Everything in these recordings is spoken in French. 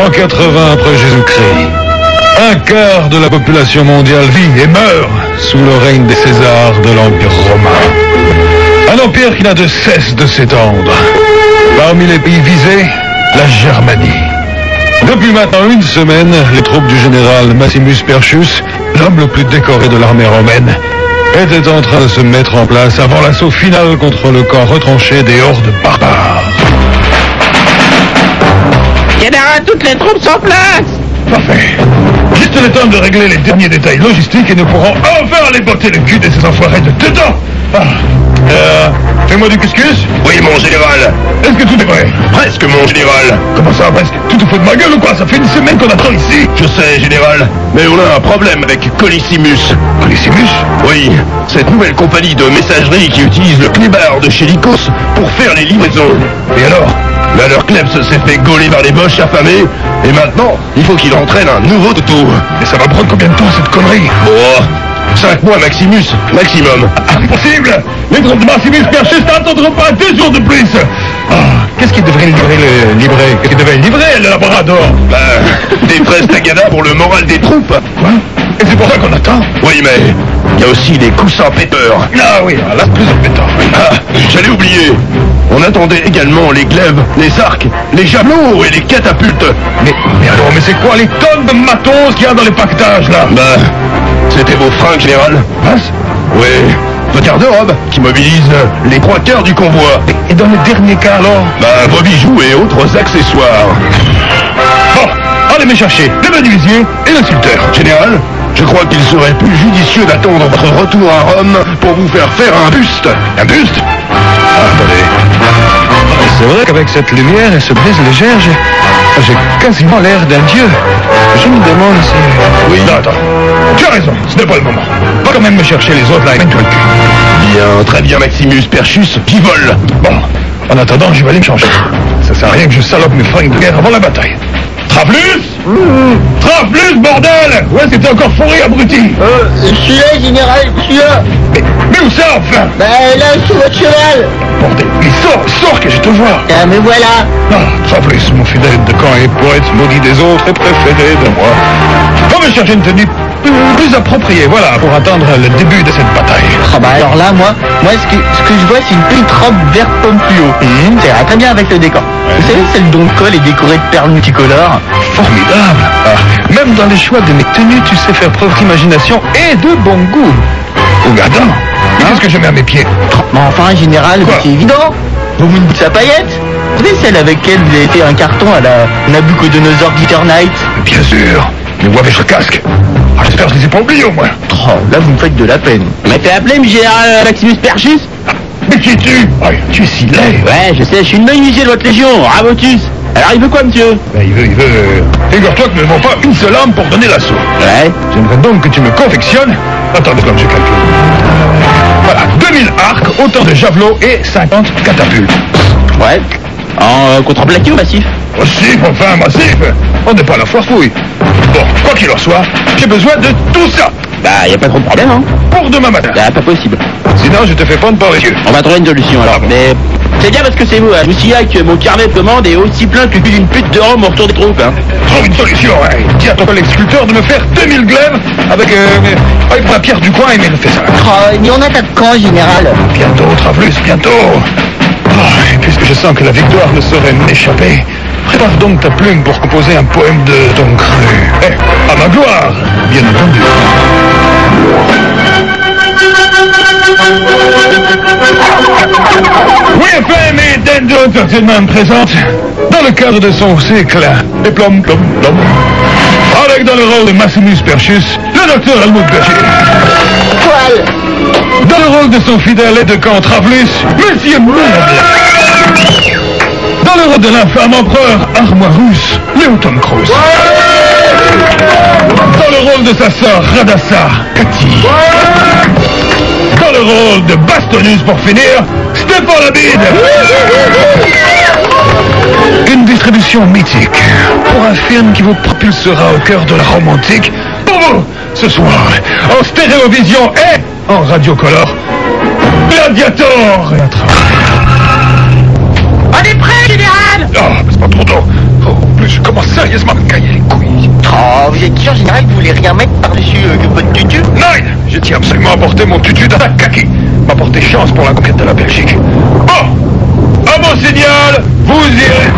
280 après Jésus-Christ. Un quart de la population mondiale vit et meurt sous le règne des Césars de l'Empire romain. Un empire qui n'a de cesse de s'étendre. Parmi les pays visés, la Germanie. Depuis maintenant une semaine, les troupes du général Maximus Perchus, l'homme le plus décoré de l'armée romaine, étaient en train de se mettre en place avant l'assaut final contre le camp retranché des hordes barbares. Général, toutes les troupes sont en place! Parfait. Juste le temps de régler les derniers détails logistiques et nous pourrons enfin aller botter le cul de ces enfoirés de dedans. Fais-moi du couscous? Oui, mon général. Est-ce que tout est prêt? Presque, mon général. Comment ça, presque? Tu te fous de ma gueule ou quoi? Ça fait une semaine qu'on attend ici. Je sais, général, mais on a un problème avec Collissimus. Collissimus? Oui, cette nouvelle compagnie de messagerie qui utilise le clébard de chez Lycos pour faire les livraisons. Et alors? Là, leur Klebs s'est fait gauler par les boches affamés, et maintenant, il faut qu'il entraîne un nouveau toutou. Et ça va prendre combien de temps, cette connerie? Oh, 5 mois Maximus, maximum. Impossible! Les troupes de Maximus Perchus n'attendront pas 2 jours de plus. Qu'est-ce qu'il devrait livrer Qu'est-ce qu'il devait livrer, le Labrador? Des fraises tagada pour le moral des troupes. Quoi? Et c'est pour ça qu'on attend? Oui, mais il y a aussi des coussins péteurs. Ah oui, là, plus embêtant. Ah, j'allais oublier. On attendait également les glaives, les arcs, les javelots et les catapultes. Mais c'est quoi les tonnes de matos qu'il y a dans les paquetages, là? C'était vos fringues, général. Hein? Oui, votre garde-robe qui mobilise les 3 quarts du convoi. Et dans le dernier cas, alors? Vos bijoux et autres accessoires. Bon, allez me chercher le menuisier et l'insulteur. Général, je crois qu'il serait plus judicieux d'attendre votre retour à Rome pour vous faire un buste. Un buste? Attendez. C'est vrai qu'avec cette lumière et ce brise légère, j'ai quasiment l'air d'un dieu. Je me demande si... Oui. Non, attends. Tu as raison, ce n'est pas le moment. Va quand même me chercher les autres là et mène-toi le cul. Bien, très bien, Maximus Perchus, qui vole. Bon, en attendant, je vais aller me changer. Ça sert à rien que je salope mes fringues de guerre avant la bataille. Traplus! Traplus, bordel! Où est-ce que t'es encore fourré, abruti? Je suis là, général, je suis là. Mais où ça, enfin? Là, sous votre cheval. Bordel, mais sors que je te vois. Ah, me voilà. Traplus, mon fidèle de camp et poète maudit des autres et préféré de moi. Va me chercher une tenue plus appropriée, voilà, pour attendre le début de cette bataille. Alors là, moi ce que je vois, c'est une petite robe vert pomme fluo. Ça ira très bien avec le décor. Vous savez, celle dont le col est décoré de perles multicolores. Formidable. Même dans les choix de mes tenues, tu sais faire preuve d'imagination et de bon goût. Oh, mais attends, qu'est-ce que je mets à mes pieds? Mais enfin, général, c'est évident. Vous me dites sa paillette? Vous savez, celle avec laquelle vous avez fait un carton à la Nabucodonosor Glitter Night? Bien sûr. Mais où avais-je le casque? J'espère que je les ai pas oubliés au moins. Là, vous me faites de la peine. Vous m'avez fait appeler, mais général Maximus Perchus? Mais qui es-tu? Tu es si laid. Ouais, je sais, je suis une menuisier de votre légion, Rabotus. Alors, il veut quoi, monsieur? Il veut... Figure-toi que nous n'avons pas une seule arme pour donner l'assaut. Ouais. J'aimerais donc que tu me confectionnes... Attendez comme je calcule. Voilà, 2000 arcs, autant de javelots et 50 catapultes. Ouais. En contreplaqué ou massif? Massif, enfin, massif. On n'est pas à la foire fouille. Bon, quoi qu'il en soit, j'ai besoin de tout ça. Y a pas trop de problème, hein? Pour demain matin. Pas possible. Sinon, je te fais prendre par les yeux. On va trouver une solution, alors. Mais c'est bien parce que c'est vous, hein. Je vous signale que mon carnet de commande est aussi plein que d'une pute de Rome au retour des troupes, hein. Trouve une solution, hein. Dis à ton collègue sculpteur de me faire 2000 glaives avec la pierre du coin et il me fait ça. Mais on attaque quand, général? Bientôt, Travelus, bientôt. Et puisque je sens que la victoire ne saurait m'échapper, prépare donc ta plume pour composer un poème de ton cru. À ma gloire, bien entendu. Oui, FM et Dendo Entertainment présente, dans le cadre de son cycle, des plom. Avec dans le rôle de Maximus Perchus, le docteur Helmut Berger. Poil. Dans le rôle de son fidèle aide de camp Travelus, Monsieur Meuble. Dans le rôle de l'infâme empereur Armoirus, Léoton Kroos. Dans le rôle de sa sœur Radassa, Cathy. Dans le rôle de Bastonus pour finir, Stéphane Labide. Une distribution mythique pour un film qui vous propulsera au cœur de la Rome antique. Pour vous, ce soir, en stéréovision et en radiocolor, Gladiator. On est prêt, général! Oh, mais c'est pas trop tôt. Oh, en plus, je commence sérieusement Alors vous êtes sûr, général, que vous voulez rien mettre par-dessus votre tutu? Non, je tiens absolument à porter mon tutu d'attaque kaki. M'a porté chance pour la conquête de la Belgique. Bon, à mon signal, vous irez...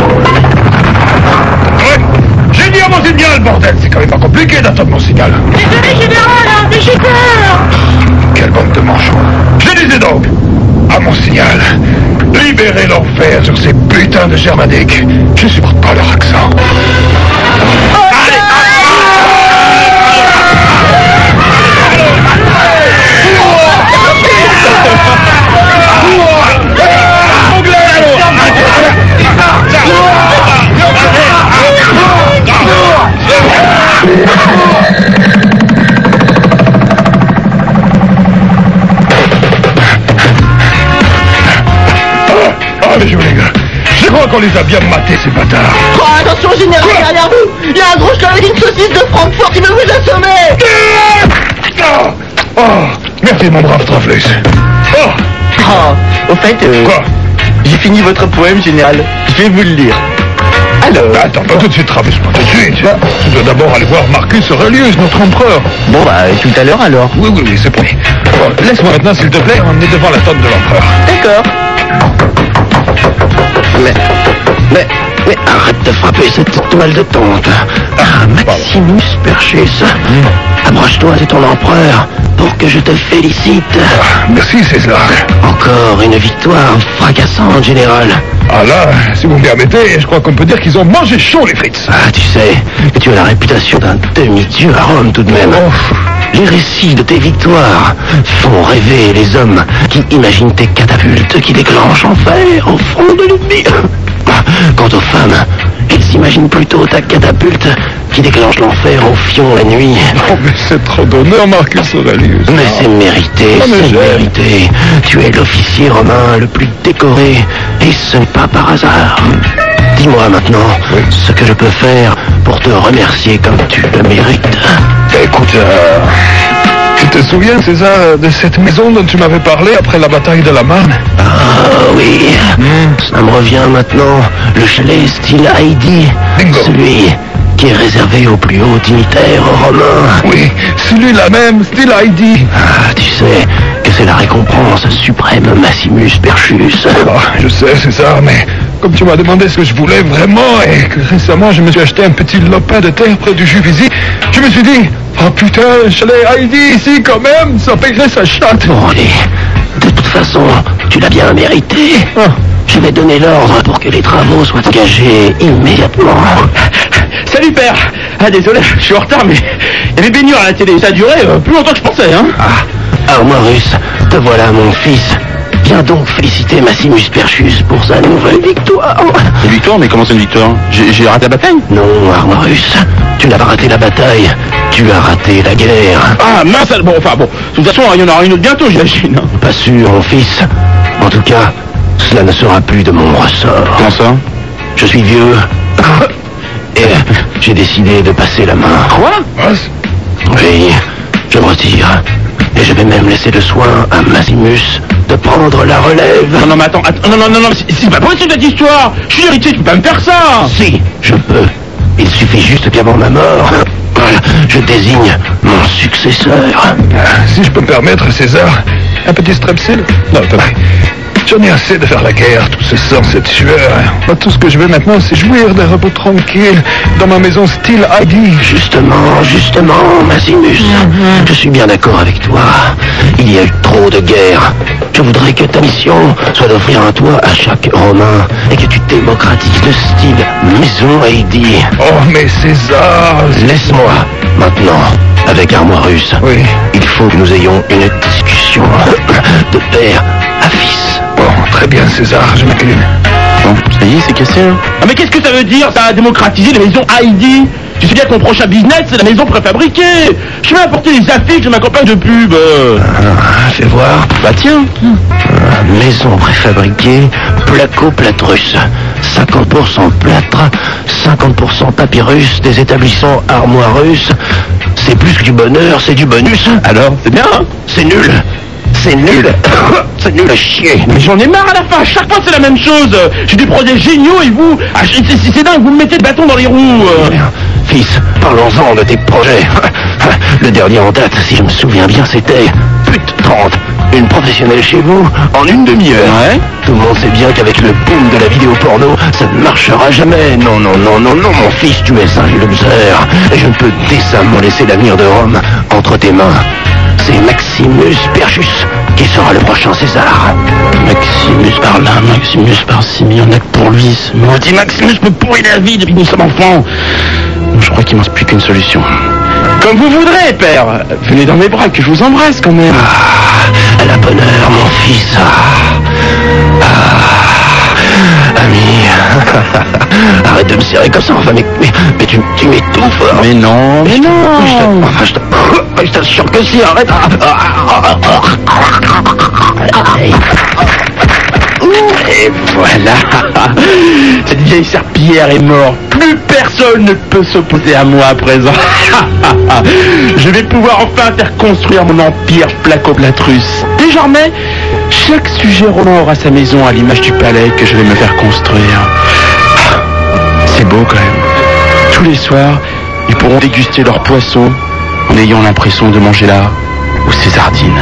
Ouais, j'ai dit à mon signal, bordel, c'est quand même pas compliqué d'attendre mon signal. Désolé, général, hein, mais j'ai peur. Quelle bande de manchons. Je disais donc, à mon signal, libérez l'enfer sur ces putains de germaniques. Je supporte pas leur accent. Allez, allez, je crois qu'on les a bien matés, ces bâtards. Oh, attention, général, derrière vous, il y a un gros cheval avec une saucisse de Francfort qui veut vous assommer. Oh, merci, mon brave Traflus. Oh, Oh, au fait, quoi? j'ai fini votre poème, général. Je vais vous le lire. Alors... Attends, pas tout de suite, Traflus, pas tout de suite. Tu dois d'abord aller voir Marcus Aurelius, notre empereur. Bon, bah, tout à l'heure, alors. Oui, c'est promis. Bon, laisse-moi maintenant, s'il te plaît, on est devant la tente de l'empereur. D'accord. Mais arrête de frapper cette toile de tente. Maximus Perchus, approche-toi de ton empereur pour que je te félicite. Merci, César. Encore une victoire fracassante, général. Ah là, si vous me permettez, je crois qu'on peut dire qu'ils ont mangé chaud, les frites. Ah, tu sais que tu as la réputation d'un demi-dieu à Rome tout de même. Les récits de tes victoires font rêver les hommes qui imaginent tes catapultes qui déclenchent en fer au front de l'ennemi. Quant aux femmes, elles s'imaginent plutôt ta catapulte qui déclenche l'enfer au fion la nuit. Oh, mais c'est trop d'honneur, Marcus Aurelius. Mais c'est mérité, Non, mais c'est j'aime. mérité. Tu es l'officier romain le plus décoré, et ce n'est pas par hasard. Dis-moi maintenant ce que je peux faire pour te remercier comme tu le mérites. Écoute, tu te souviens, César, de cette maison dont tu m'avais parlé après la bataille de la Marne? Ah oui, ça me revient maintenant. Le chalet style Heidi, Bingo. celui qui est réservé aux plus hauts dignitaires romains. Oui, celui-là même, style Heidi. Ah, tu sais que c'est la récompense suprême Maximus Perchus. Ah, je sais, César, mais comme tu m'as demandé ce que je voulais vraiment, et que récemment je me suis acheté un petit lopin de terre près du Juvisy, je me suis dit, oh putain, un chalet Heidi ici quand même, ça paierait sa chatte. Bon, allez, de toute façon, tu l'as bien mérité. Ah. Je vais donner l'ordre pour que les travaux soient engagés immédiatement. Salut, père. Ah, désolé, je suis en retard, mais il y avait baignure à la télé. Ça a duré plus longtemps que je pensais, hein. Armorus, te voilà mon fils. Viens donc féliciter Maximus Perchus pour sa nouvelle victoire. Une victoire, mais comment c'est une victoire? J'ai raté la bataille? Non, Armorus, tu n'as pas raté la bataille, tu as raté la guerre. Ah, mince, bon, enfin, bon. De toute façon, il y en aura une autre bientôt, j'imagine. Pas sûr, mon fils. En tout cas, cela ne sera plus de mon ressort. Comment ça? Je suis vieux. Et j'ai décidé de passer la main. Quoi? Oui, je me retire. Et je vais même laisser le soin à Maximus de prendre la relève. Non, mais attends, non, c'est pas possible cette histoire. Je suis héritier, tu peux pas me faire ça. Si, je peux. Il suffit juste qu'avant ma mort, voilà, je désigne mon successeur. Si je peux me permettre, César, un petit strepsil? Non, attendez. J'en ai assez de faire la guerre, tout ce sang, cette sueur. Moi, tout ce que je veux maintenant, c'est jouir d'un repos tranquille dans ma maison style Heidi. Justement, Maximus, je suis bien d'accord avec toi. Il y a eu trop de guerres. Je voudrais que ta mission soit d'offrir un toit à chaque Romain et que tu démocratises le style maison Heidi. Oh, mais César... Laisse-moi maintenant avec Armorus. Oui. Il faut que nous ayons une discussion de père à fils. Bon, très bien, César, je m'incline. Bon, ça y est, c'est cassé, hein. Ah, mais qu'est-ce que ça veut dire, ça a démocratisé les maisons Heidi? Tu sais bien que mon prochain business, c'est la maison préfabriquée. Je vais apporter les affiches de ma campagne de pub. Fais voir. Bah tiens. Maison préfabriquée, placo-platrus. 50% plâtre, 50% papyrus, des établissements armoirus. C'est plus que du bonheur, c'est du bonus. Alors, c'est bien, hein. C'est nul. C'est nul. C'est nul à chier. Mais j'en ai marre à la fin, chaque fois c'est la même chose. J'ai des projets géniaux et vous, c'est dingue, vous me mettez le bâton dans les roues. fils, parlons-en de tes projets. Le dernier en date, si je me souviens bien, c'était Pute 30. Une professionnelle chez vous, en une demi-heure. Ouais. Tout le monde sait bien qu'avec le boom de la vidéo porno, ça ne marchera jamais. Non, mon fils, tu es un loser. Et je ne peux décemment laisser l'avenir de Rome entre tes mains. C'est Maximus Perchus qui sera le prochain César. Maximus par là, Maximus par-ci, mais il y en a que pour lui. Ce maudit Maximus me pourrit la vie depuis que nous sommes enfants. Je crois qu'il ne me reste plus qu'une solution. Comme vous voudrez, père. Venez dans mes bras, que je vous embrasse quand même. À la bonne heure, mon fils. Ami. Arrête de me serrer comme ça, enfin, mais tu m'étouffes. Mais non. Je t'assure que si, arrête. Et voilà. Cette vieille serpillière est morte. Plus personne ne peut s'opposer à moi à présent. Je vais pouvoir enfin faire construire mon empire Placoblatrus. Désormais, chaque sujet romain aura sa maison à l'image du palais que je vais me faire construire. C'est beau quand même. Tous les soirs, ils pourront déguster leur poisson en ayant l'impression de manger là ou ses sardines.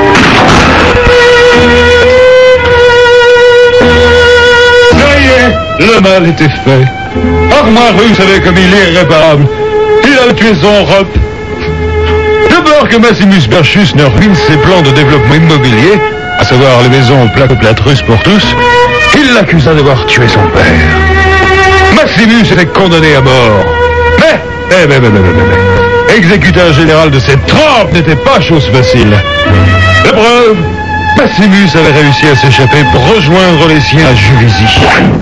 Le mal était fait. Armarus avait commis l'irréparable. Il a tué son Rop. De peur que Maximus Perchus ne ruine ses plans de développement immobilier, à savoir les maisons Placoblatrus pour tous, il l'accusa d'avoir tué son père. Maximus était condamné à mort. Mais, exécuteur général de cette trempe n'était pas chose facile. La preuve, Maximus avait réussi à s'échapper pour rejoindre les siens à Juvisy.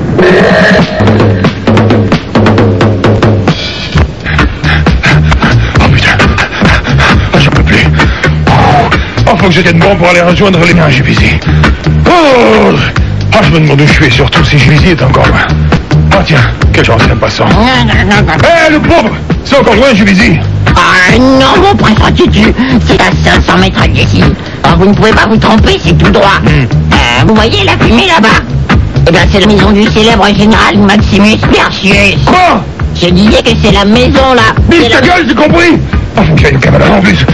Oh putain, j'en peux plus. Oh, faut que je tienne bon pour aller rejoindre les miens à Juvisy. Je me demande où je suis et surtout si Juvisy est encore loin. Oh tiens, quelle chance, un passant. Le pauvre, c'est encore loin Juvisy. Ah non, mon prince Tutu, c'est à 500 mètres d'ici. Alors, vous ne pouvez pas vous tromper, c'est tout droit. Vous voyez la fumée là-bas? Eh bien, c'est la maison du célèbre général Maximus Perchus. Quoi? Je disais que c'est la maison là. Bise ta gueule, j'ai compris. Faut qu'il y ait une cabane en plus.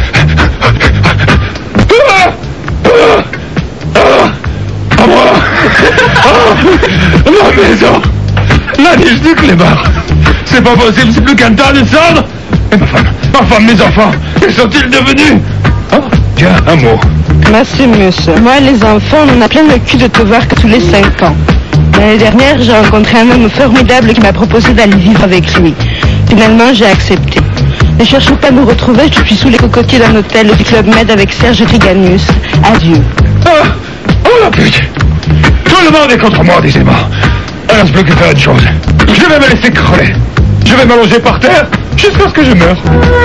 Ma maison. La niche du clébard. C'est pas possible, c'est plus qu'un tas de cendres. Et ma femme, mes enfants, que sont-ils devenus? Tiens, un mot. Maximus, moi et les enfants, on en a plein le cul de te voir que tous les 5 ans. L'année dernière, j'ai rencontré un homme formidable qui m'a proposé d'aller vivre avec lui. Finalement, j'ai accepté. Ne cherchez pas à nous retrouver, je suis sous les cocotiers d'un hôtel du Club Med avec Serge Triganius. Adieu. Oh la pute! Tout le monde est contre moi, décidément. Alors, je peux que faire une chose. Je vais me laisser crever. Je vais m'allonger par terre jusqu'à ce que je meure.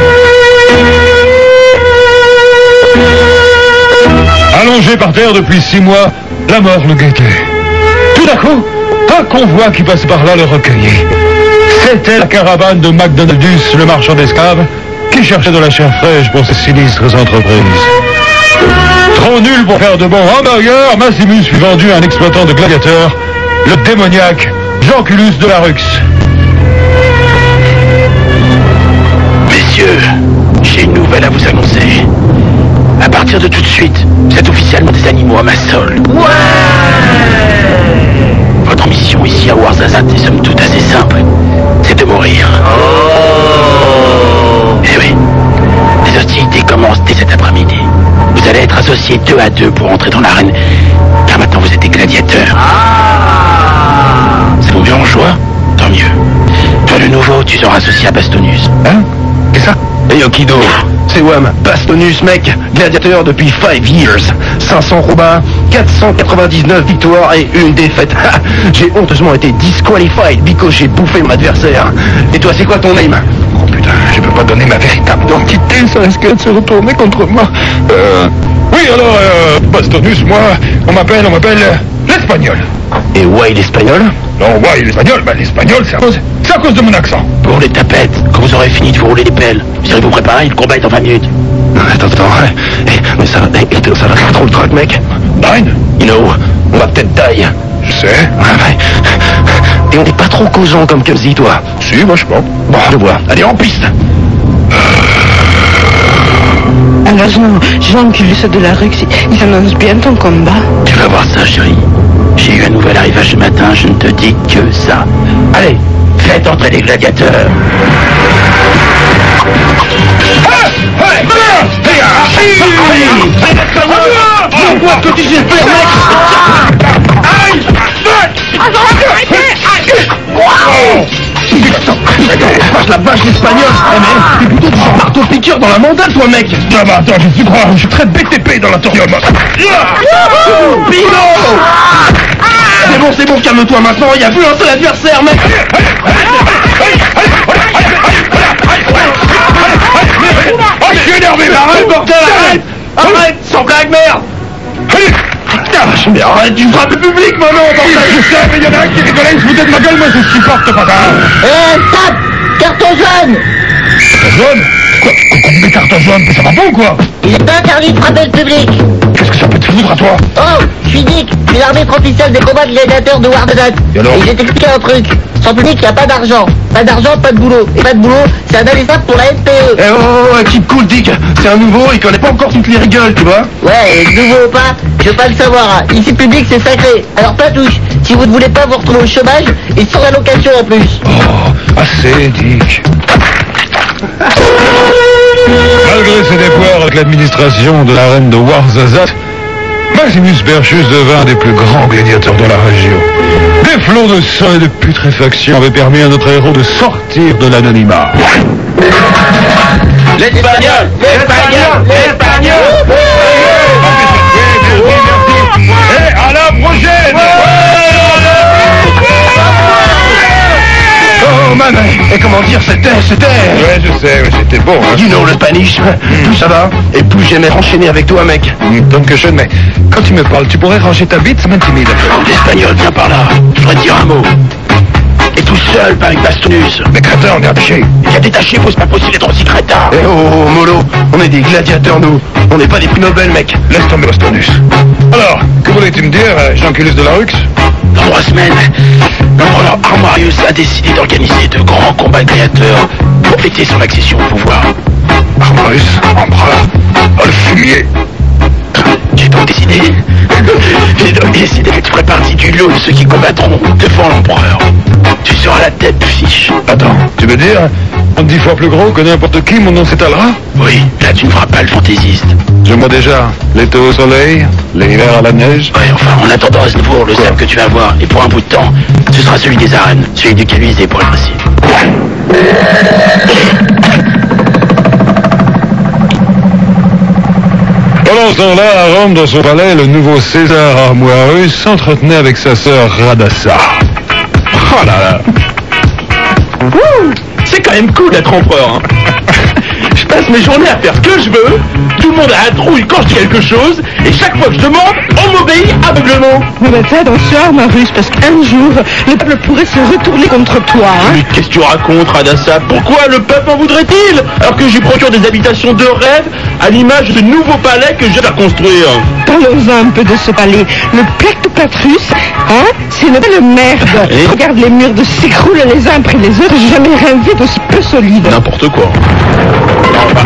Allongé par terre depuis 6 mois, la mort le guettait. Tout d'un coup, un convoi qui passe par là le recueillait. C'était la caravane de McDonaldus, le marchand d'esclaves, qui cherchait de la chair fraîche pour ses sinistres entreprises. Trop nul pour faire de bons hamburgers, Maximus fut vendu à un exploitant de gladiateurs, le démoniaque Janculus de la Rux. Messieurs, j'ai une nouvelle à vous annoncer. À partir de tout de suite, vous êtes officiellement des animaux à ma solde. Ouais! Votre mission ici à Ouarzazate est somme toute assez simple. C'est de mourir. Eh oui, les hostilités commencent dès cet après-midi. Vous allez être associés 2 à 2 pour entrer dans l'arène, car maintenant vous êtes des gladiateurs. Ça vous met en joie? Tant mieux. Toi le nouveau, tu seras associé à Bastonius. Hein? Qu'est-ce que ça? Et Yokido, c'est Wham, Bastonius mec, gladiateur depuis 5 years, 500 combats, 499 victoires et 1 défaite. J'ai honteusement été disqualified because j'ai bouffé mon adversaire. Et toi, c'est quoi ton name? Oh putain, je peux pas donner ma véritable identité, ça risque de se retourner contre moi. Oui, alors, Bastonius, moi, on m'appelle l'Espagnol. Et ouais, l'espagnol? Non, ouais, l'espagnol, l'espagnol, c'est à cause de mon accent. Pour les tapettes, quand vous aurez fini de vous rouler les pelles, vous serez vous préparer, le combat est en 20 minutes. Attends, mais ça va faire trop le truc, mec. Nine? You know, on va peut-être die. Je sais. Et on n'est pas trop causant comme Kamsi, toi. Si, vachement. Bon, je vois. Allez, en piste. Alors Jean-Culus de la rue, il annonce bien ton combat. Tu vas voir ça, chérie. J'ai eu un nouvel arrivage ce matin, je ne te dis que ça. Allez, faites entrer les gladiateurs. La vache l'espagnol. T'es plutôt du genre marteau-piqueur dans la mandale, toi, mec. Ah bah attends, je suis très BTP dans la thorium. Pino. C'est bon, calme-toi maintenant, il n'y a plus un seul adversaire, mec. Oh, je suis énervé, Arrête, bordel, arrête, sans blague, merde. Mais arrête, tu frappes le public, maintenant, bordel. Je sais, mais il y en a un qui rigolait, il se foutait de ma gueule, moi je supporte pas ça. Stop! Carton jaune! Jaune? Quoi? Des cartons jaunes, mais ça va pas ou quoi? Il est interdit de frapper le public! Qu'est-ce que ça peut te foutre à toi? Oh! Je suis Dick! Je suis l'arbitre officiel des combats gladiateurs de Wardenat! Et alors? Et je vais t'expliquer un truc! Sans public, il n'y a pas d'argent! Pas d'argent, pas de boulot! Et pas de boulot, c'est indélaissable pour la SPE! Eh oh, keep cool, Dick. C'est un nouveau, il connaît pas encore toutes les rigoles, tu vois. Ouais, et nouveau ou pas, je veux pas le savoir, hein. Ici public c'est sacré. Alors pas touche, si vous ne voulez pas vous retrouver au chômage, et sans allocation en plus. Oh, assez, Dick. Malgré ses déboires avec l'administration de l'arène de Warzazat, Maximus Berchus devint un des plus grands gladiateurs de la région. Des flots de sang et de putréfaction avaient permis à notre héros de sortir de l'anonymat. L'espagnol. Et à la prochaine! Oh man, et comment dire, c'était... Ouais, je sais, ouais, c'était bon. Hein. You know le Spanish. Plus ça va, et plus j'aimais enchaîner avec toi, mec. Dankeschön, mais quand tu me parles, tu pourrais ranger ta bite, ça m'intimide. L'espagnol, viens par là. Je voudrais te dire un mot. Et tout seul, pas avec Bastonus. Mais crétin, on est attaché. Il y a détaché, c'est pas possible d'être aussi crétin. Eh oh, Molo, on est des gladiateurs, nous. On n'est pas des prix Nobel, mec. Laisse tomber Bastonus. Alors, que voulais-tu me dire, Jean-Culus de la Rux? Dans 3 semaines, l'empereur Armarius a décidé d'organiser de grands combats gladiateurs pour fêter son accession au pouvoir. Armarius, empereur, oh le fumier. J'ai donc décidé que tu ferais partie du lot de ceux qui combattront devant l'empereur. Tu seras la tête de fiche. Attends, tu veux dire 10 fois plus gros que n'importe qui, mon nom s'étalera? Oui, là tu ne feras pas le fantaisiste. Je vois déjà l'été au soleil, l'hiver à la neige. Ouais, enfin, en attendant à ce niveau, le sable que tu vas avoir, et pour un bout de temps, ce sera celui des arènes, celui du Calusé pour être précis. Pendant ce temps-là, à Rome, dans son palais, le nouveau César Armoirus s'entretenait avec sa sœur Radassa. Oh là là. C'est quand même cool d'être empereur, hein. Je passe mes journées à faire ce que je veux, tout le monde a la trouille quand je dis quelque chose, et chaque fois que je demande, on m'obéit aveuglement. Mais fais attention, Armarius, parce qu'un jour, le peuple pourrait se retourner contre toi, hein. Mais qu'est-ce que tu racontes, Radassa? Pourquoi le peuple en voudrait-il? Alors que j'y procure des habitations de rêve, à l'image de nouveaux palais que je vais construire. Parlons-en un peu de ce palais. Le Plectopatrus, hein, c'est une belle merde. Et regarde, les murs s'écroulent les uns après les autres. J'ai jamais rien vu d'aussi peu solide. N'importe quoi. Non,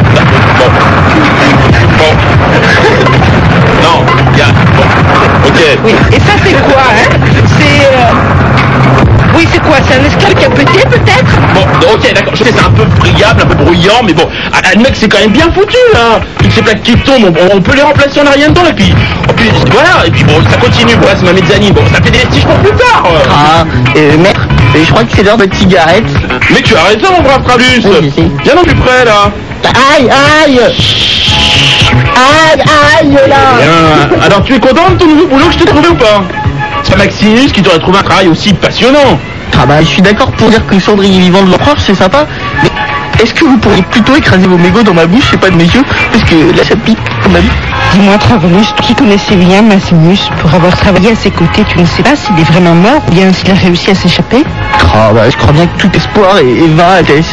Non, bien, bon, ok. Oui, et ça c'est quoi, hein? Oui, c'est quoi? C'est un esclave qui a pété, peut-être? Bon, ok, d'accord, je sais, c'est un peu friable, un peu bruyant, mais bon, le mec, c'est quand même bien foutu, hein. Toutes ces plaques qui tombent, on peut les remplacer en a rien dedans, et puis voilà, et puis bon, ça continue, voilà, c'est ma mezzanine, bon, ça fait des vestiges pour plus tard. Ah, maître, je crois que c'est l'heure de cigarette. Mais tu as raison, mon brave Trabus. Oui, je sais. Viens donc plus près, là. Aïe, aïe! Aïe, aïe, là! Bien. Alors, tu es content de ton nouveau boulot que je t'ai trouvé ou pas? C'est Maximus qui t'aurait trouvé un travail aussi passionnant. Ah bah, je suis d'accord pour dire que le cendrier vivant de l'empereur, c'est sympa, mais est-ce que vous pourriez plutôt écraser vos mégots dans ma bouche et pas de mes yeux? Parce que là, ça pique, quand même. Dis-moi, Travellus, qui connaissait bien Maximus, pour avoir travaillé à ses côtés, tu ne sais pas s'il est vraiment mort ou bien s'il a réussi à s'échapper? Ah bah, je crois bien que tout espoir est vain, Athès.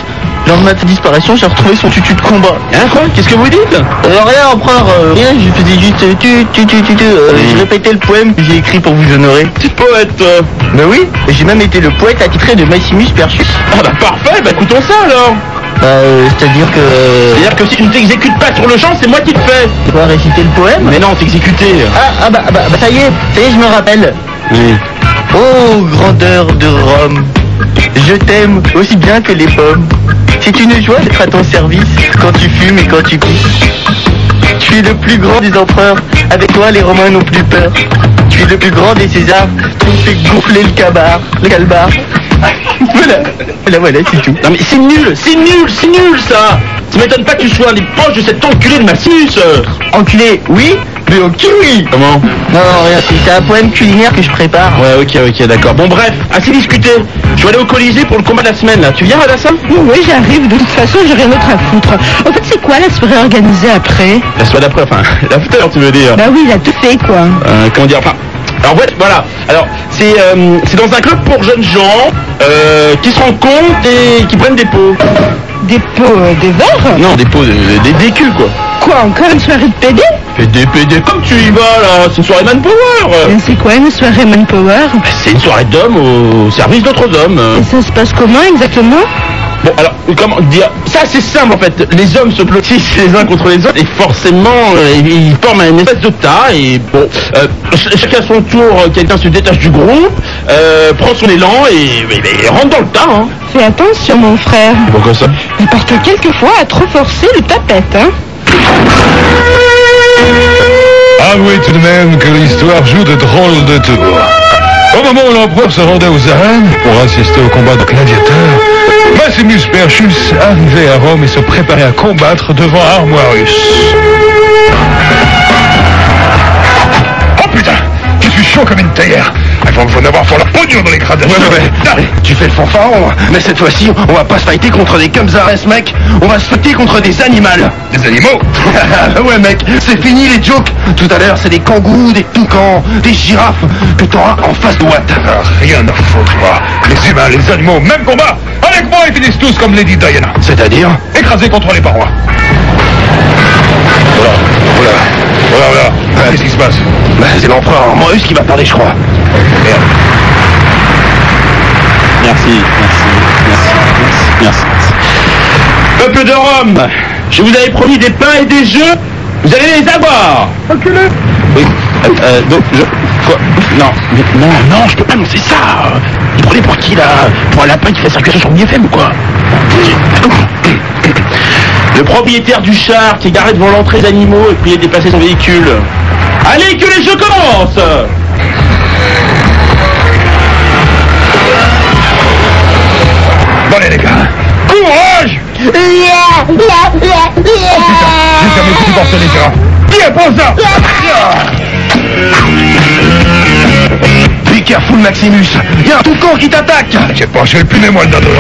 Le lendemain de sa disparition, j'ai retrouvé son tutu de combat. Hein, quoi? Qu'est-ce que vous dites? Rien, empereur, rien, je faisais juste je répétais le poème que j'ai écrit pour vous honorer. Petit poète, toi. Bah oui, j'ai même été le poète attitré de Maximus Perchus. Ah bah parfait, bah écoutons ça alors. C'est-à-dire que si tu ne t'exécutes pas sur le champ, c'est moi qui le fais. Tu dois réciter le poème? Mais non, t'exécuter. Bah ça y est, je me rappelle. Oui. Oh, grandeur de Rome, je t'aime aussi bien que les pommes. C'est une joie d'être à ton service quand tu fumes et quand tu pisses. Tu es le plus grand des empereurs, avec toi les Romains n'ont plus peur. Tu es le plus grand des Césars, tu me fais gonfler le calbar. Voilà, c'est tout. Non mais c'est nul ça. Ça m'étonne pas que tu sois un des proches de cet enculé de Maximus. Enculé, oui, mais au kiwi. Comment? Non, rien, c'est un poème culinaire que je prépare. Ouais, ok, d'accord. Bon bref, assez discuté. Je vais aller au Colisée pour le combat de la semaine là. Tu viens, Radassa? Oui, j'arrive. De toute façon, j'ai rien d'autre à foutre. En fait, c'est quoi la soirée organisée après? La soirée d'après, enfin, l'after, tu veux dire? Bah oui, il a tout fait, quoi. Comment dire, enfin... Alors ouais, voilà. Alors c'est dans un club pour jeunes gens qui se rencontrent et qui prennent des pots. Des pots, des verres? Non, des pots, des culs quoi. Quoi, encore une soirée de PD? PD, comme tu y vas là, c'est une soirée Manpower. Mais c'est quoi une soirée Manpower? C'est une soirée d'hommes au service d'autres hommes. Et ça se passe comment exactement? Bon alors, comment dire, ça c'est simple en fait, les hommes se blottissent les uns contre les autres et forcément ils forment une espèce de tas et bon, chacun à son tour, quelqu'un se détache du groupe, prend son élan et rentre dans le tas. Hein. Fais attention mon frère. Pourquoi ça? Parce que quelquefois à trop forcer le tapette, hein. Avouez tout de même que l'histoire joue de drôles de tours. Au moment où l'empereur se rendait aux arènes pour assister au combat de gladiateurs, Maximus Perchus arrivait à Rome et se préparait à combattre devant Armoirus. Oh putain, je suis chaud comme une théière. Il faut en avoir pour la pognon dans les crânes. Ouais. Tu fais le fanfaron, mais cette fois-ci, on va pas se fighter contre des Kamzares, mec. On va se fighter contre des animaux. Des animaux? Ouais, mec, c'est fini les jokes. Tout à l'heure, c'est des kangourous, des toucans, des girafes que t'auras en face de Watt. Rien à foutre, moi. Les humains, les animaux, même combat. Avec moi, ils finissent tous comme Lady Diana. C'est-à-dire? Écrasés contre les parois. Voilà. Qu'est-ce qui se passe? Bah, c'est l'empereur Armoirus qui va parler, je crois. Merde. Merci. Peuple de Rome, je vous avais promis des pains et des jeux, vous allez les avoir. Enculé. Oui, donc je... Quoi? Non, je peux pas annoncer ça. Vous prenez pour qui là? Pour un lapin qui fait circuler sur BFM ou quoi? Le propriétaire du char qui est garé devant l'entrée d'animaux et puis il a déplacé son véhicule. Allez, que les jeux commencent! Bon allez les gars, courage! Oh putain, j'ai fermé le petit porte les girafes. Viens, prends ça! Be careful, Maximus. Il y a un toucan qui t'attaque. J'ai penché le puné moi le dado.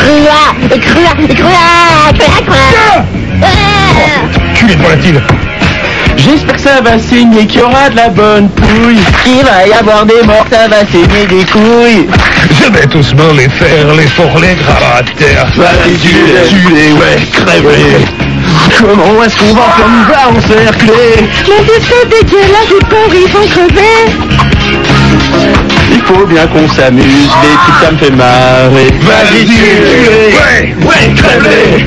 Culé de volatile. J'espère que ça va saigner, qu'il y aura de la bonne pouille. Qu'il va y avoir des morts, ça va saigner des couilles. Je vais tous me les faire, les fourrer, gravats à terre. Vas-y, tuer, ouais, crève-les. Comment est-ce qu'on va faire nous va encercler? Mon Dieu, c'est dégueulasse, les pauvres, ils vont crever. Il faut bien qu'on s'amuse, les trucs ça me fait marrer. Vas-y, tuer, ouais, crève-les.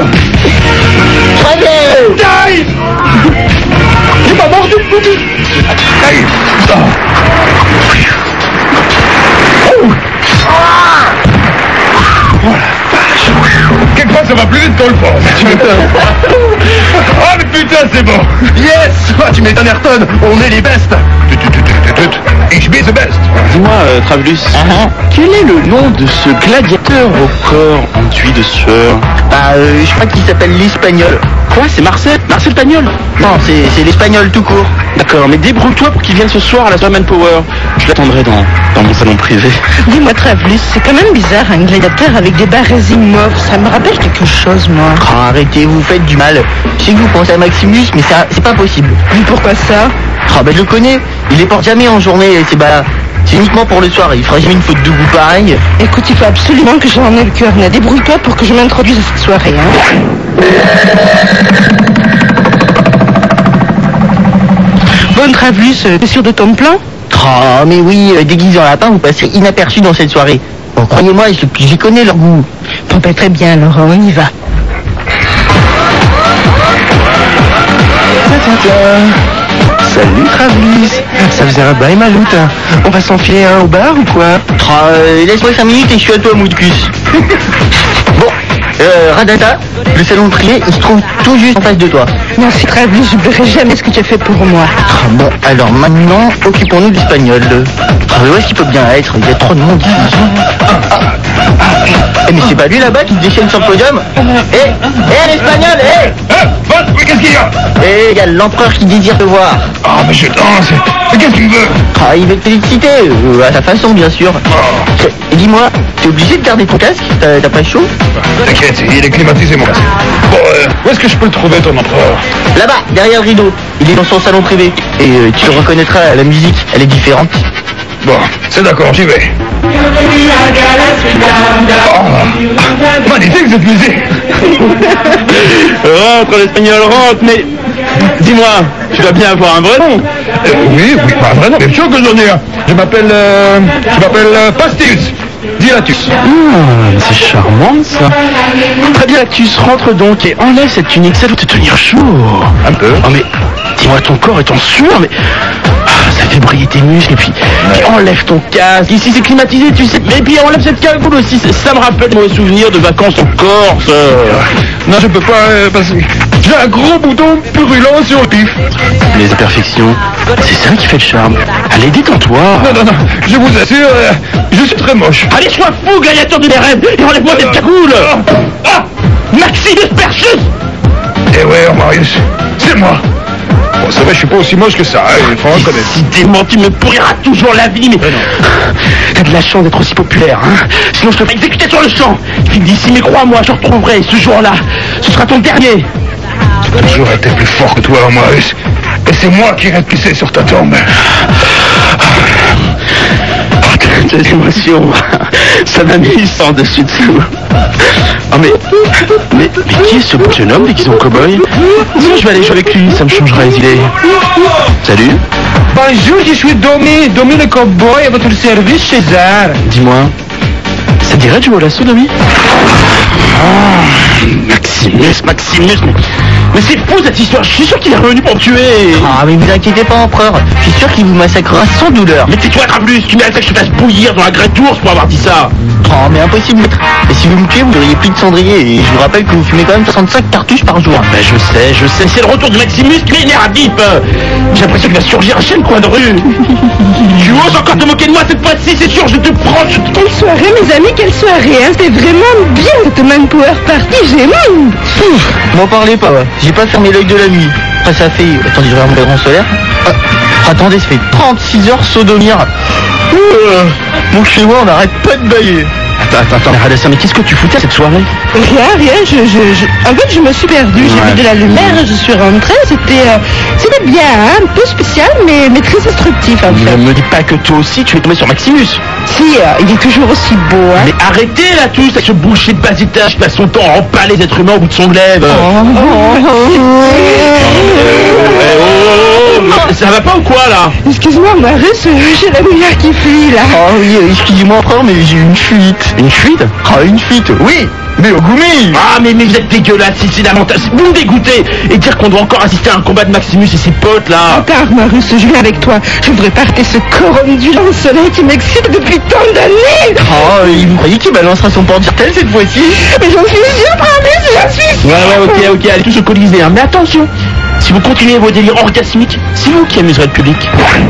Crève-les. Il m'a mordu le bout. Aïe. Quelquefois ça va plus vite qu'on le pense. Tu m'étonnes. Oh mais putain c'est bon. Yes. Tu m'étonnes, Ayrton, on est les bestes. Ich bin the best. Dis-moi, Travulus, quel est le nom de ce gladiateur au corps enduit de sueur? Je crois qu'il s'appelle l'Espagnol. Quoi? C'est Marcel? Marcel Pagnol? Non, c'est l'Espagnol tout court. D'accord, mais débrouille-toi pour qu'il vienne ce soir à la soirée Manpower. Je l'attendrai dans mon salon privé. Dis-moi, Travulus, c'est quand même bizarre, un gladiateur avec des bas résines mauves. Ça me rappelle quelque chose, moi. Oh, arrêtez, vous faites du mal. Je sais que vous pensez à Maximus, mais ça, c'est pas possible. Mais pourquoi ça? Oh, je le connais. Il les porte jamais en journée, ces bas-là. C'est uniquement pour le soir, il fera jamais une faute de goût pareil. Écoute, il faut absolument que j'en ai le cœur net. Débrouille-toi pour que je m'introduise à cette soirée, hein. Bonne Travlus, t'es sûr de ton plan? Oh, mais oui, déguisé en lapin, vous passez inaperçu dans cette soirée. Bon, croyez-moi, j'y connais leur goût. Bon, ben, très bien, alors on y va. Salut Travlus. Ça faisait un bail maloute. On va s'enfiler un au bar ou quoi? Laisse-moi 5 minutes et je suis à toi, mou de cuisse. Bon, Radata, le salon de prier, il se trouve tout juste en face de toi. Merci Travlus, je n'oublierai jamais ce que tu as fait pour moi. Bon, alors maintenant, occupons-nous de l'espagnol. Où est-ce qu'il peut bien être? Il y a trop de monde ici. Mais c'est pas lui là-bas qui se déchaîne sur le podium? L'espagnol, Qu'est-ce qu'il y a? il y a l'empereur qui désire te voir. Ah, mais je danse. Mais qu'est-ce qu'il veut? Il veut te féliciter, à sa façon bien sûr. Et dis-moi, t'es obligé de garder ton casque? T'as pas chaud? T'inquiète, il est climatisé, mon casque. Bon, où est-ce que je peux trouver ton empereur? Là-bas, derrière le rideau. Il est dans son salon privé. Et tu le reconnaîtras, la musique, elle est différente. Bon, c'est d'accord, j'y vais. Oh, magnifique cette musique. Rentre l'espagnol, rentre, mais dis-moi, tu dois bien avoir un vrai nom. Oui, pas un vrai nom, bien sûr que j'en ai un. Je m'appelle Pastilles. Dilatus. C'est charmant ça. Très bien, Lactus, rentre donc et enlève cette tunique, ça doit te tenir chaud. Un peu. Oh mais, dis-moi, ton corps est en sueur, mais... ça fait briller tes muscles, et puis enlève ton casque. Ici c'est climatisé, tu sais. Et puis enlève cette cagoule aussi, ça me rappelle mes souvenirs de vacances en Corse. Non, je peux pas, parce que j'ai un gros bouton purulent sur le pif. Les imperfections, c'est ça qui fait le charme. Allez, détends-toi. Non, je vous assure, je suis très moche. Allez, sois fou, gladiateur de mes rêves, et enlève-moi cette cagoule. Maximus Perchus. Eh ouais, Marius, c'est moi. Bon, c'est vrai, je suis pas aussi moche que ça, il faut reconnaître. Décidément, tu me pourriras toujours la vie, mais... T'as de la chance d'être aussi populaire, hein. Sinon, je te fais exécuter sur le champ. Puis d'ici, mais crois-moi, je retrouverai ce jour-là. Ce sera ton dernier. J'ai toujours été plus fort que toi, Marius. Et c'est moi qui irai te pisser sur ta tombe. Quelle émotion. Ça m'a mis en dessus dessous. Oh mais qui est ce beau jeune homme déguisé en cow-boy? Sinon je vais aller jouer avec lui, ça me changera les idées. Salut. Bonjour, je suis Domi le cow-boy à votre service, César. Dis-moi, ça te dirait de jouer au lasso, Domi? Maximus, mais c'est fou cette histoire, je suis sûr qu'il est revenu pour me tuer. Mais vous inquiétez pas, empereur, je suis sûr qu'il vous massacrera sans douleur. Mais tais-toi, Travlus, tu mérites que je te fasse bouillir dans la grêle d'ours pour avoir dit ça. Mais impossible, maître. Et si vous me tuez, vous n'auriez plus de cendrier. Et je vous rappelle que vous fumez quand même 65 cartouches par jour. Ben je sais, c'est le retour de Maximus qui m'énerve à bip. J'ai l'impression qu'il va surgir un chaîne coin de rue. Tu oses encore te moquer de moi cette fois-ci, c'est sûr, je te prends. Quelle soirée, mes amis, quelle soirée, hein. C'était vraiment bien cette Manpower Party, j'ai M'en parlez pas, j'ai pas fermé l'œil de la nuit. Après ça fait... Attendez, je regarde mon cadran solaire. Attendez, ça fait 36 heures sodomir. Bon, chez moi, on n'arrête pas de bailler. Attends, Radassa, mais qu'est-ce que tu foutais cette soirée? Rien, en fait, je me suis perdue, j'ai vu de la lumière, je suis rentrée, c'était bien, hein, un peu spécial, mais très instructif, en fait. Ne me dis pas que toi aussi, tu es tombé sur Maximus. Si, il est toujours aussi beau, hein. Mais arrêtez là tous avec ce bullshit de basitage qui passe son temps à empaler les êtres humains au bout de son glaive. Ça va pas ou quoi là? Excuse-moi, Marius, j'ai la lumière qui fuit là. Oui, excusez-moi frère, mais j'ai eu une fuite. Une fuite? Une fuite, oui, mais au goumi. Mais vous êtes dégueulasse, c'est lamentable, vous me dégoûtez. Et dire qu'on doit encore assister à un combat de Maximus et ses potes là. Attends, Marius, je viens avec toi. Je voudrais partir ce corps ondulant au soleil qui m'excite depuis tant d'années. Vous croyez qu'il balancera son porte-tel cette fois-ci? Mais j'en suis sûre, Marius, j'en suis sûre. Ok, allez tous au Colisée, hein. Mais attention, si vous continuez vos délires orgasmiques, c'est vous qui amuserez le public.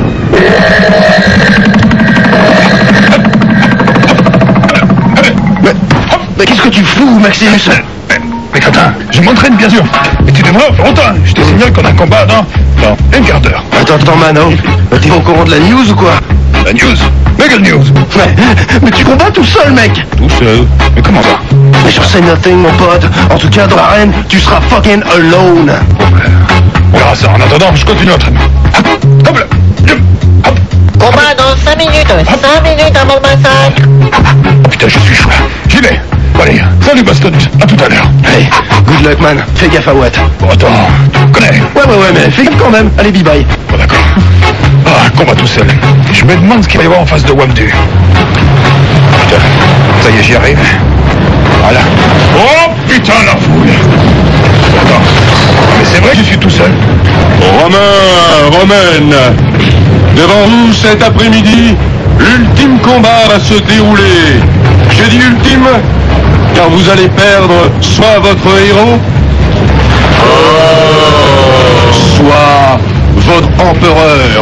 Mais qu'est-ce que tu fous, Maximus? Mais crétin, je m'entraîne bien sûr. Mais tu devrais faire longtemps. Je te signale qu'on a un combat dans un quart d'heure. Attends, Mano, t'es au courant de la news ou quoi? La news? Mais quelle news? Mais tu combats tout seul, mec. Tout seul? Mais comment ça? Mais je sais nothing, mon pote. En tout cas, dans l'arène, tu seras fucking alone. On verra ça. En attendant, je continue l'entraînement. Hop, hop là. Hop. Combat dans 5 minutes. 5 minutes avant le massacre. Oh putain, je suis chaud. J'y vais. Allez, salut Baston, à tout à l'heure. Allez, good luck, man. Fais gaffe à Watt. Bon, attends, tu me connais. Ouais, mais fais gaffe quand même. Allez, bye-bye. Bon, d'accord. Ah, combat tout seul. Je me demande ce qu'il va y avoir en face de Wamdu. Putain, ça y est, j'y arrive. Voilà. Oh putain, la foule. Attends, mais c'est vrai que je suis tout seul. Romaine, devant vous cet après-midi, l'ultime combat va se dérouler. J'ai dit ultime, car vous allez perdre soit votre héros, soit votre empereur.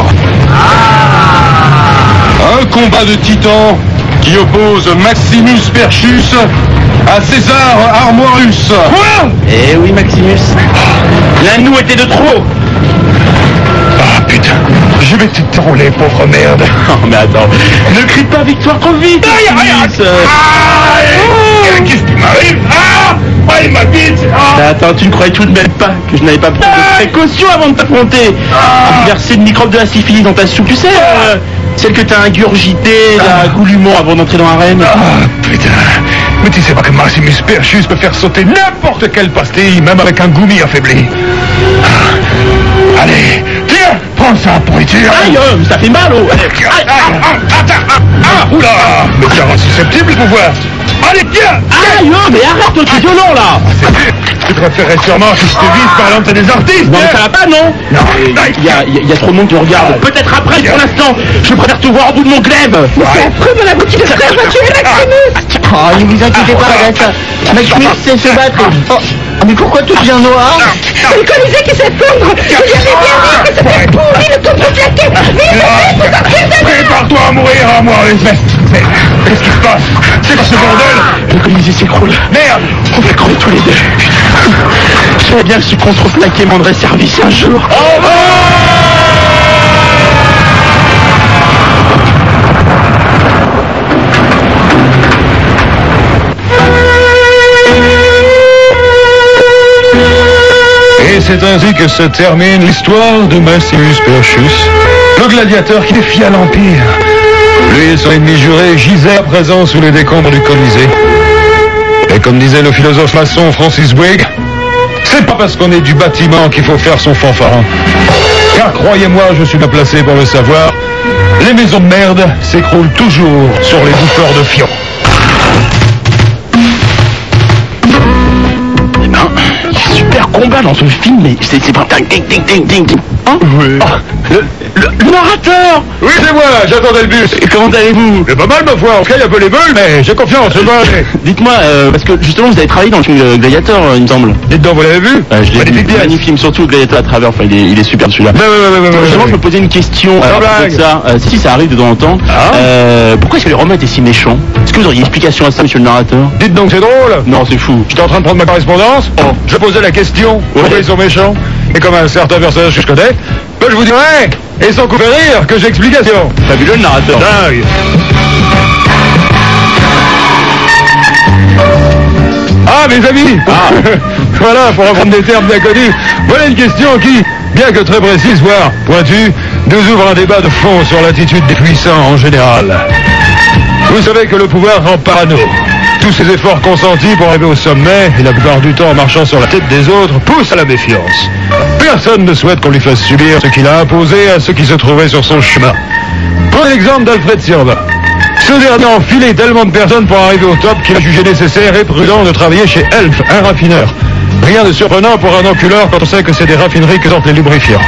Un combat de titans qui oppose Maximus Perchus à César Armoirus. Quoi? Eh oui, Maximus. L'un de nous était de trop. Ah putain, je vais t'étrangler, pauvre merde. Oh, mais attends, ne crie pas victoire trop vite. Maximus. Qu'est-ce qui m'arrive? Il m'a vite. Mais attends, tu ne croyais tout de même pas que je n'avais pas pris de précaution avant de t'affronter? Verser de microbes de la syphilis dans ta soupe, tu sais, celle que t'as ingurgitée, la goulûment avant d'entrer dans l'arène. Putain, mais tu sais pas que Maximus Perchus peut faire sauter n'importe quelle pastille, même avec un goumi affaibli. Allez, tiens, prends ça, pourriture. Aïe, ça fait mal, oh. Oula, mais tu es susceptible de pouvoir. Allez, tiens. Aïe, mais arrête, tu es violent, là. C'est sûr, tu préférerais sûrement que je te vise par l'entrée des artistes. Non, mais ça va pas, non? Non. Il y a trop de monde qui me regarde. Peut-être après, pour l'instant, je préfère te voir au bout de mon glaive. C'est affreux, dans la boutique de frère va tuer Maximus. Oh, ne vous inquiétez pas, Agatha. Maximus sait se battre. Oh, mais pourquoi tout devient noir? C'est le Colisée qui s'effondre. Je lui avais bien dit que c'était pourri de tout claquer. Vite, vite, sortez de là. Prépare-toi à mourir, à moi, espèce. Qu'est-ce qui se passe? C'est quoi ce bordel? Le Colisée s'écroule. Merde. On va crever tous les deux. Je savais bien que ce contreplaqué me rendrait service un jour. Et c'est ainsi que se termine l'histoire de Maximus Perchus, le gladiateur qui défia l'Empire. Lui et son ennemi juré gisaient à présent sous les décombres du Colisée. Et comme disait le philosophe maçon Francis Bouygues, c'est pas parce qu'on est du bâtiment qu'il faut faire son fanfaron. Car croyez-moi, je suis bien placé pour le savoir, les maisons de merde s'écroulent toujours sur les bouffeurs de fion. Eh ben, super combat dans ce film, mais c'est pas... Ding. Hein? Oui. Oh, le narrateur. Oui, c'est moi, j'attendais le bus. Et comment allez-vous? C'est pas mal, ma foi, en tout cas, il y a un peu les boules, mais j'ai confiance, c'est bon. Dites-moi, parce que justement vous avez travaillé dans le film Gladiator, il me semble. Dites donc, vous l'avez vu? Je l'ai vu, Magnifique pièce. magnifique film, surtout Gladiator à travers, enfin il est super celui-là. Justement, je me posais une question à propos de ça. Si ça arrive de temps en temps, pourquoi est-ce que les Romains étaient si méchants? Est-ce que vous auriez une explication à ça, monsieur le narrateur? Dites donc, c'est drôle. Non, c'est fou. J'étais en train de prendre ma correspondance, je posais la question, pourquoi ils sont méchants? Et comme un certain personnage que je connais, ben je vous dirais, et sans couper rire, que j'ai explication. Fabuleux le narrateur. Dingue. Ah, mes amis. Voilà, pour reprendre des termes bien connus, voilà une question qui, bien que très précise, voire pointue, nous ouvre un débat de fond sur l'attitude des puissants en général. Vous savez que le pouvoir rend parano. Tous ces efforts consentis pour arriver au sommet, et la plupart du temps en marchant sur la tête des autres, poussent à la méfiance. Personne ne souhaite qu'on lui fasse subir ce qu'il a imposé à ceux qui se trouvaient sur son chemin. Prenez l'exemple d'Alfred Sirva. Ce dernier a enfilé tellement de personnes pour arriver au top qu'il a jugé nécessaire et prudent de travailler chez Elf, un raffineur. Rien de surprenant pour un enculeur quand on sait que c'est des raffineries que sortent les lubrifiants.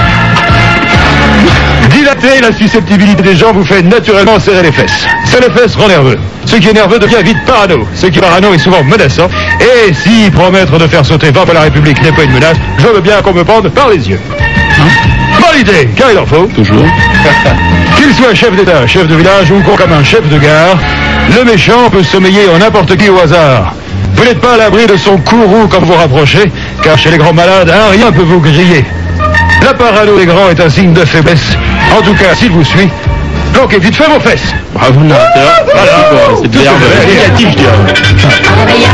Dilater la susceptibilité des gens vous fait naturellement serrer les fesses. Ça les fesses rend nerveux. Ce qui est nerveux devient vite parano. Ce qui est parano est souvent menaçant. Et si promettre de faire sauter 20 fois la République n'est pas une menace, je veux bien qu'on me prenne par les yeux. Bonne idée, car il en faut. Toujours. Qu'il soit chef d'État, chef de village ou encore comme un chef de gare, le méchant peut sommeiller en n'importe qui au hasard. Vous n'êtes pas à l'abri de son courroux quand vous vous rapprochez, car chez les grands malades, rien peut vous griller. La parano des grands est un signe de faiblesse. En tout cas, s'il vous suit, bloquez vite fait vos fesses. Bravo le narrateur. Voilà, c'est de l'herbe négative, je dirais.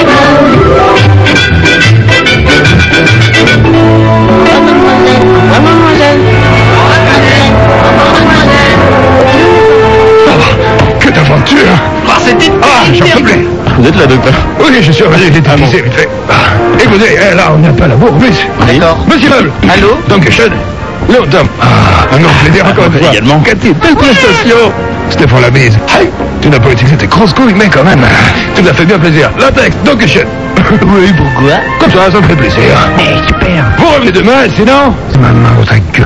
Mademoiselle, voiture. C'était J'en peux plus. Vous êtes là, docteur? Oui, je suis revenu dépisé vite fait. Écoutez, là, on n'a pas la bourre, mais... D'accord. Monsieur Meuble. Allô? Dankeschön. Non, Tom. Un grand plaisir encore une fois. Également. Cathy, belle prestation. Stéphane la bise. Tu n'as pas utilisé tes grosses couilles, mais quand même, tu nous as fait bien plaisir. Latex, Dankeschön. Oui, pourquoi? Comme ça me fait plaisir. Super. Vous revenez demain, sinon... C'est ma main dans ta gueule.